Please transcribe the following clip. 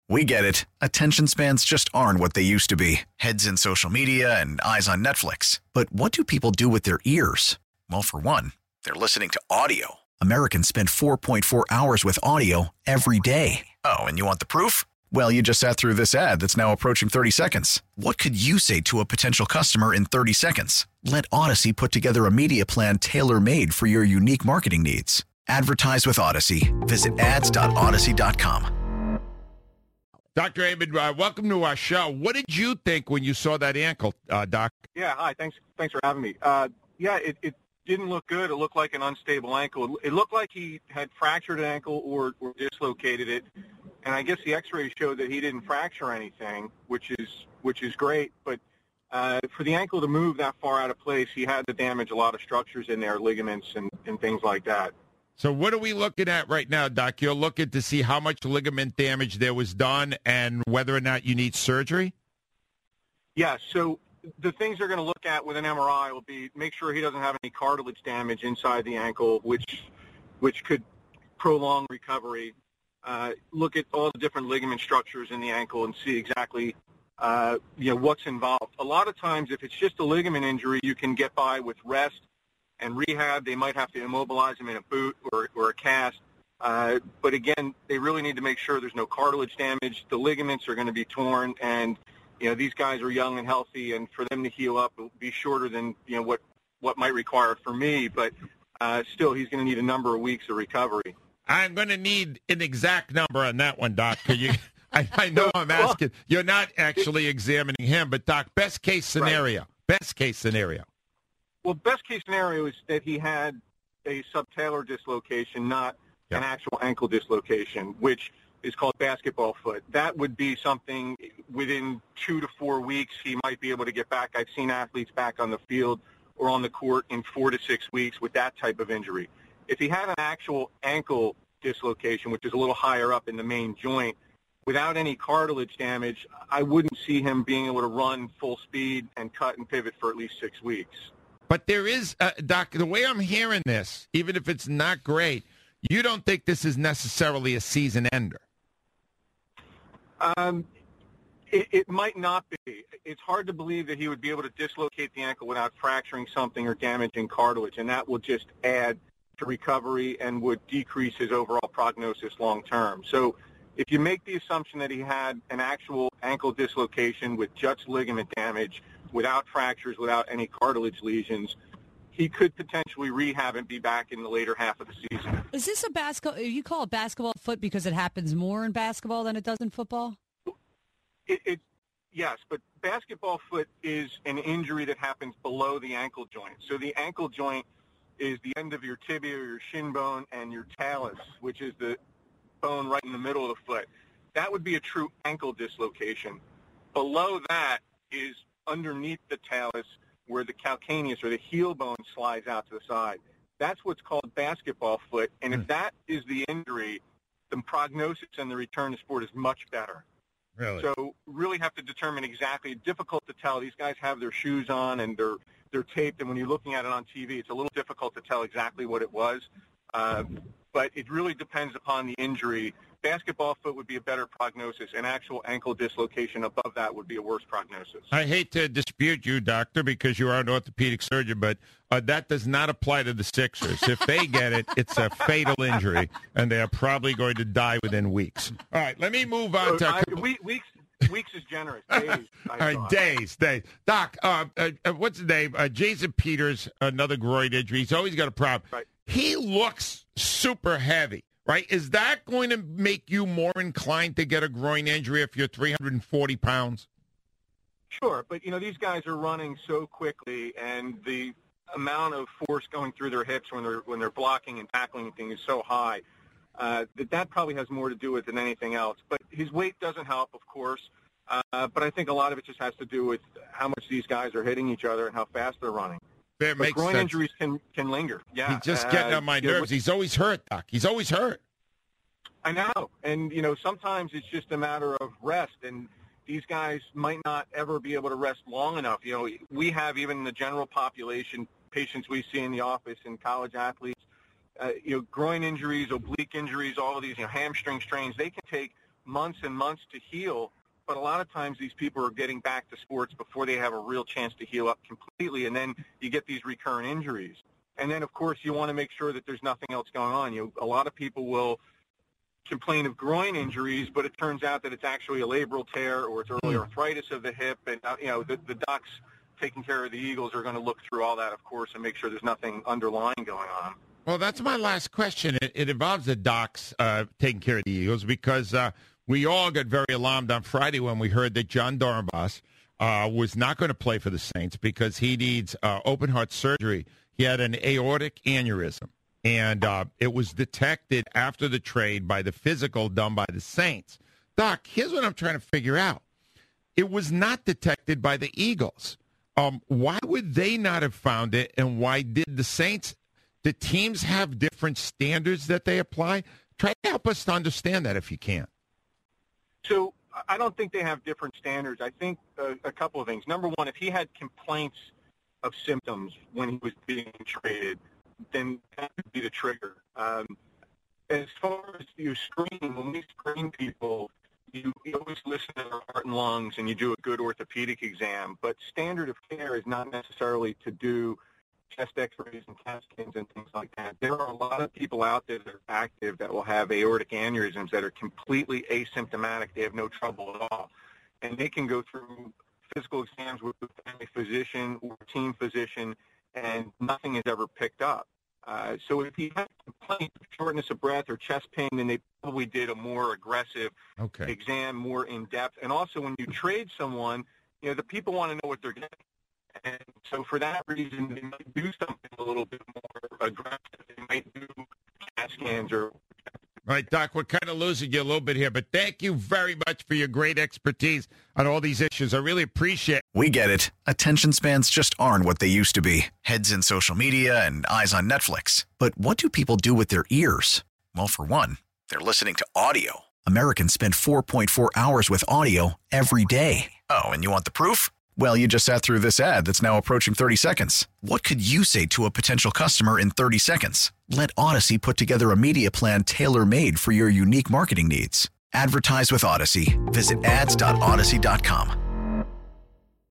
We get it. Attention spans just aren't what they used to be. Heads in social media and eyes on Netflix. But what do people do with their ears? Well, for one, they're listening to audio. Americans spend 4.4 hours with audio every day. Oh, and you want the proof? Well, you just sat through this ad that's now approaching 30 seconds. What could you say to a potential customer in 30 seconds? Let Odyssey put together a media plan tailor-made for your unique marketing needs. Advertise with Odyssey. Visit ads.odyssey.com. Dr. Amon, welcome to our show. What did you think when you saw that ankle, Doc? Yeah, hi. Thanks for having me. It didn't look good. It looked like an unstable ankle. It looked like he had fractured an ankle or dislocated it. And I guess the X-ray showed that he didn't fracture anything, which is great. But for the ankle to move that far out of place, he had to damage a lot of structures in there, ligaments and things like that. So what are we looking at right now, Doc? You're looking to see how much ligament damage there was done and whether or not you need surgery? Yeah, so the things they're going to look at with an MRI will be make sure he doesn't have any cartilage damage inside the ankle, which could prolong recovery. Look at all the different ligament structures in the ankle and see exactly what's involved. A lot of times, if it's just a ligament injury, you can get by with rest and rehab. They might have to immobilize him in a boot or a cast. But again, they really need to make sure there's no cartilage damage. The ligaments are going to be torn, and these guys are young and healthy, and for them to heal up will be shorter than what might require for me. But still, he's going to need a number of weeks of recovery. I'm going to need an exact number on that one, Doc. I know I'm asking. You're not actually examining him, but Doc, best case scenario. Right. Best case scenario. Well, best case scenario is that he had a subtalar dislocation, not an actual ankle dislocation, which is called basketball foot. That would be something within 2 to 4 weeks he might be able to get back. I've seen athletes back on the field or on the court in 4 to 6 weeks with that type of injury. If he had an actual ankle dislocation, which is a little higher up in the main joint, without any cartilage damage, I wouldn't see him being able to run full speed and cut and pivot for at least 6 weeks. But there is, Doc, the way I'm hearing this, even if it's not great, you don't think this is necessarily a season ender? It might not be. It's hard to believe that he would be able to dislocate the ankle without fracturing something or damaging cartilage, and that will just add to recovery and would decrease his overall prognosis long term. So if you make the assumption that he had an actual ankle dislocation with just ligament damage, without fractures, without any cartilage lesions, he could potentially rehab and be back in the later half of the season. Is this a basketball? You call it basketball foot because it happens more in basketball than it does in football? Yes, but basketball foot is an injury that happens below the ankle joint. So the ankle joint is the end of your tibia or your shin bone and your talus, which is the bone right in the middle of the foot. That would be a true ankle dislocation. Below that is underneath the talus where the calcaneus or the heel bone slides out to the side. That's what's called basketball foot. And if that is the injury, the prognosis and the return to sport is much better. Really? So really have to determine exactly. Difficult to tell. These guys have their shoes on and they're taped, and when you're looking at it on TV, it's a little difficult to tell exactly what it was. But it really depends upon the injury. Basketball foot would be a better prognosis. An actual ankle dislocation above that would be a worse prognosis. I hate to dispute you, Doctor, because you are an orthopedic surgeon, but that does not apply to the Sixers. If they get it, it's a fatal injury, and they are probably going to die within weeks. All right, let me move on to... Weeks is generous. Days. All right, days. Doc, what's his name? Jason Peters, another groin injury. He's always got a problem. Right. He looks super heavy, right? Is that going to make you more inclined to get a groin injury if you're 340 pounds? Sure, but, these guys are running so quickly, and the amount of force going through their hips when they're blocking and tackling things is so high that probably has more to do with it than anything else. But his weight doesn't help, of course, but I think a lot of it just has to do with how much these guys are hitting each other and how fast they're running. That makes groin sense. Injuries can linger. Yeah, he's just getting on my nerves. He's always hurt, Doc. He's always hurt. I know, and sometimes it's just a matter of rest, and these guys might not ever be able to rest long enough. We have, even the general population, patients we see in the office and college athletes, groin injuries, oblique injuries, all of these, hamstring strains, they can take months and months to heal. But a lot of times these people are getting back to sports before they have a real chance to heal up completely, and then you get these recurrent injuries. And then, of course, you want to make sure that there's nothing else going on. A lot of people will complain of groin injuries, but it turns out that it's actually a labral tear or it's early arthritis of the hip. And, the docs taking care of the Eagles are going to look through all that, of course, and make sure there's nothing underlying going on. Well, that's my last question. It involves the docs taking care of the Eagles because we all got very alarmed on Friday when we heard that John Dornbos was not going to play for the Saints because he needs open heart surgery. He had an aortic aneurysm, and it was detected after the trade by the physical done by the Saints. Doc, here's what I'm trying to figure out. It was not detected by the Eagles. Why would they not have found it, and why did the Saints? Do teams have different standards that they apply? Try to help us to understand that if you can. So I don't think they have different standards. I think a couple of things. Number one, if he had complaints of symptoms when he was being traded, then that would be the trigger. As far as when we screen people, you always listen to their heart and lungs and you do a good orthopedic exam. But standard of care is not necessarily to do chest x-rays and CAT scans and things like that. There are a lot of people out there that are active that will have aortic aneurysms that are completely asymptomatic. They have no trouble at all. And they can go through physical exams with the family physician or team physician, and nothing is ever picked up. So if he had complaints of shortness of breath or chest pain, then they probably did a more aggressive exam, more in-depth. And also when you trade someone, the people want to know what they're getting. And so for that reason, they might do something a little bit more aggressive. They might do CAT scans or... All right, Doc, we're kind of losing you a little bit here, but thank you very much for your great expertise on all these issues. I really appreciate it. We get it. Attention spans just aren't what they used to be. Heads in social media and eyes on Netflix. But what do people do with their ears? Well, for one, they're listening to audio. Americans spend 4.4 hours with audio every day. Oh, and you want the proof? Well, you just sat through this ad that's now approaching 30 seconds. What could you say to a potential customer in 30 seconds? Let Odyssey put together a media plan tailor-made for your unique marketing needs. Advertise with Odyssey. Visit ads.odyssey.com.